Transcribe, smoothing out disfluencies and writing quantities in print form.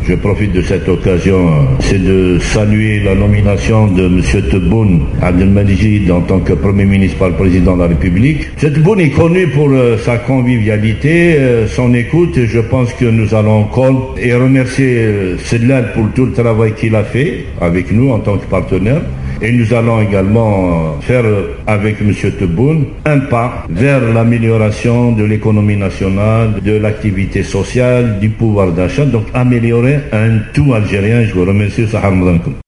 Je profite de cette occasion, c'est de saluer la nomination de M. Tebboune Abdelmadjid en tant que Premier ministre par le Président de la République. M. Tebboune est connu pour sa convivialité, son écoute, et je pense que nous allons encore et remercier Sedlal pour tout le travail qu'il a fait avec nous en tant que partenaire. Et nous allons également faire avec M. Tebboune un pas vers l'amélioration de l'économie nationale, de l'activité sociale, du pouvoir d'achat, donc améliorer un tout algérien. Je vous remercie, Sahar Moudankoum.